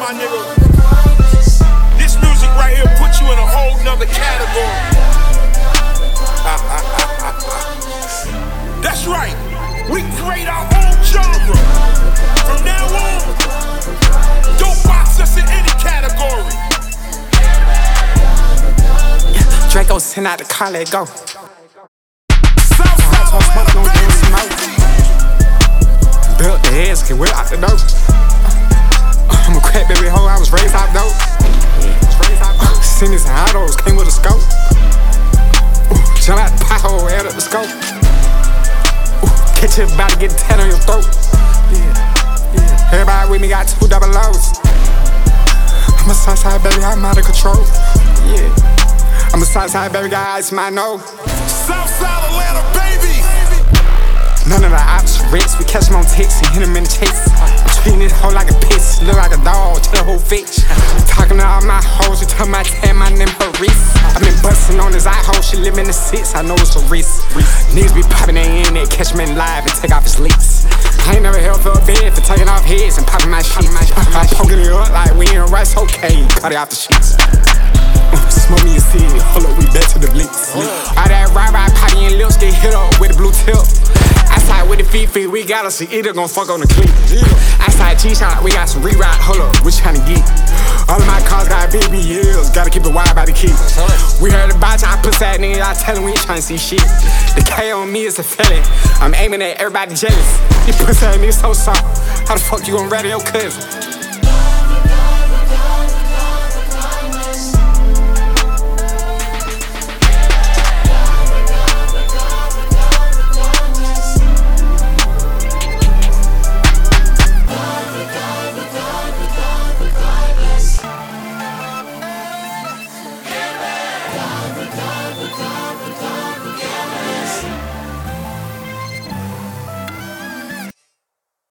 my nigga. This music right here puts you in a whole nother category. That's right. We create our own genre. From now on, don't box us in any category. Draco send out the car, let go. Southside Atlanta, baby. Built the heads, get whip out the dope. I'm a crack baby hoe, I was raised out dope. Seen these autos, came with a scope. Jump out the pothole, add up the scope. Catch you about to get a tat on your throat. Everybody with me got 2 double O's. I'm a Southside baby, I'm out of control. I'm a Southside baby, got ice in my nose. Southside Atlanta, baby. None of the ops rich, we catch them on ticks and hit them in the chase. I'm treating this hoe like a piss, look like a dog, tell the whole bitch. Talking to all my hoes, you tell my tan, my name her wrist. I been busting on this eye hole, she live in the 6, I know it's a risk. Niggas be popping their in there, catch me in live and take off his leaks. I ain't never held for a bed for taking off heads and popping my sheets. I'm poking it up like we in rice, okay, cut it off the sheets. Smoke me a seed, hold up, we back to the blitz. All that ride, potty and lips get hit up with a blue tip. Outside with the feet, we got us, either gon' fuck on the cleat. Outside G-Shot, we got some re-ride, hold up, we tryna get. All of my cars got BBLs, gotta keep it wide by the key. We heard about y'all pussy ass niggas, I tell them we ain't tryna see shit. The K on me is a felon, I'm aiming at everybody jealous. These pussy ass niggas so soft, how the fuck you gon' rattle your cousin?